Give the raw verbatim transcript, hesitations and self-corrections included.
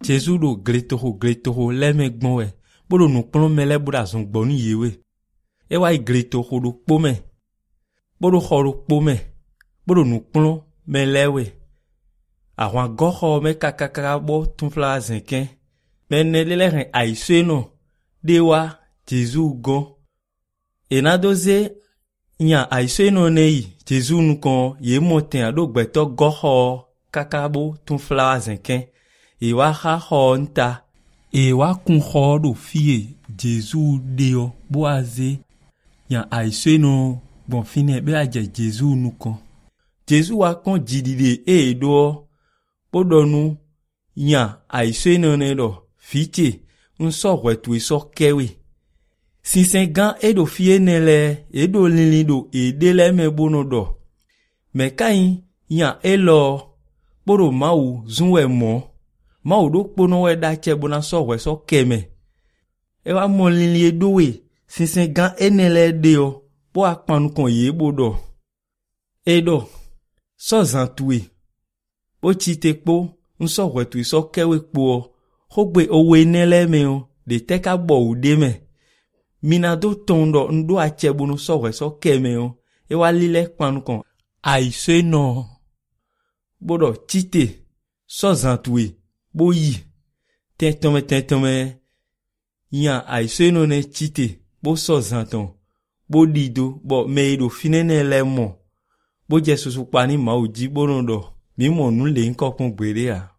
Jésus do gletoho gletoho leme gbonwe. Bodo nu plon mele boda zon gboni yewe. Ewa gletoho do pome. Bodo khoro pome. Bodo nu plon melewe. Awan goho me kakaka bo tunfla zenken. Men lele ren aiswe no. Dewa Jésus gon. E na doze nya aiswe no nei. Jésus nou kon ye monten ado gbeto goho kakabo tunfla zenken. E wa ha ho nta. E wa kun ho do fie Jésus deo boaze. Nya aiswe no bon fine be aje Jésus nou kon. Jésus wa kon jidide e do. Bodo nou nya aiswe no ne do. Fiche un so wetu so kewe. Sinsen gan e do fie nele e do lili do e dele me bono do. Me kain nya elo bodo mau zunwe mo. Mau do pono we da che bona so we so keme. E wa mo lili e do we. Sinsen gan e nele deo. Bo akpanu kon ye bodo. E do. So zantwe. Bo chite po. Un so wetu so kewe po. Hogbe owe nele me o. De teka bo ude me. Mina do tondo ndo ache bunu so we so keme o. E wa lile kpanu kon. Aiswe no. Bodo chite. So zantwe. Bo yi. Ten tome ten tome. Yan aiswe no ne chite. Bo so zanton. Bo dido. Bo meido finene le mo. Bo jesu su pani ma uji bono do. Mi mo nu le nko kon gbere a.